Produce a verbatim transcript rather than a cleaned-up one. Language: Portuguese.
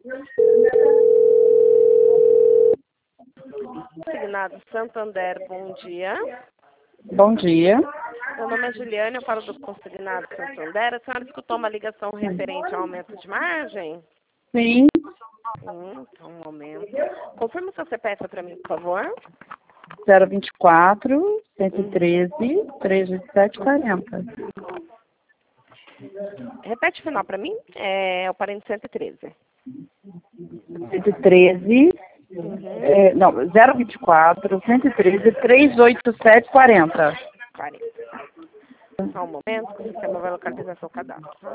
Consignado Santander, bom dia. Bom dia. Meu nome é Juliana, eu falo do Consignado Santander. A senhora escutou uma ligação referente ao aumento de margem? Sim. Hum, então, um momento. Confirma o seu C P F para mim, por favor. zero vinte e quatro, cento e treze, trezentos e vinte e sete, quarenta. Repete o final para mim. É o parente cento e treze. cento e treze, Uhum. é, não, zero vinte e quatro, cento e treze, trezentos e oitenta e sete, quarenta. quarenta. Só um momento, que o sistema vai localizar seu cadastro. Tá?